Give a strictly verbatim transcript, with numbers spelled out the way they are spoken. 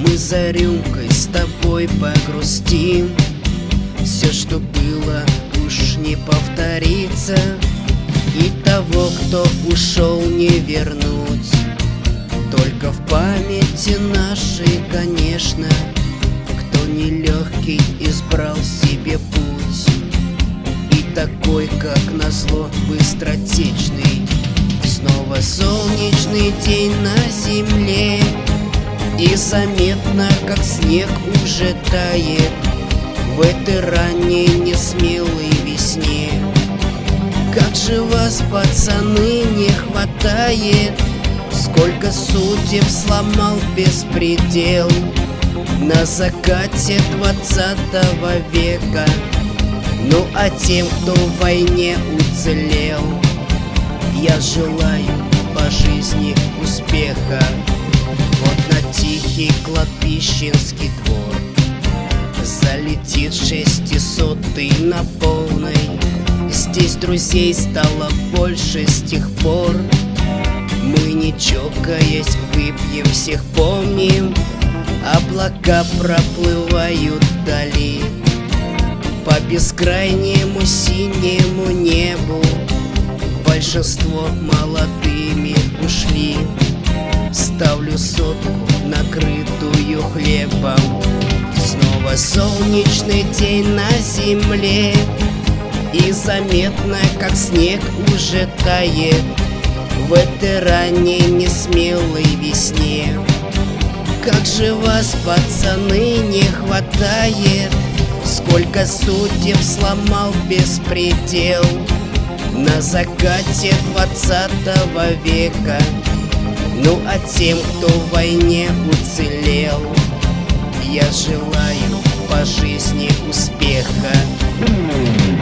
Мы за рюмкой с тобой погрустим. Все, что было, уж не повторится, и того, кто ушел, не вернуть. Только в памяти нашей, конечно, кто нелегкий избрал себе путь, и такой, как назло, быстротечный. Снова солнечный день на земле, и заметно, как снег уже тает в этой ранней несмелой весне. Как же вас, пацаны, не хватает! Сколько судеб сломал беспредел на закате двадцатого века. Ну а тем, кто в войне уцелел, я желаю по жизни успеха. Вот на тихий кладбищенский двор залетит шестисотый на полной. Здесь друзей стало больше с тех пор. Мы, не чокаясь, выпьем, всех помним. Облака проплывают вдали по бескрайнему синему небу. Большинство молодыми ушли. Ставлю сотку, накрытую хлебом. Снова солнечный день на земле, и заметно, как снег уже тает в этой ранней несмелой весне. Как же вас, пацаны, не хватает! Сколько судеб сломал беспредел на закате двадцатого века. Ну а тем, кто в войне уцелел, я желаю по жизни успеха.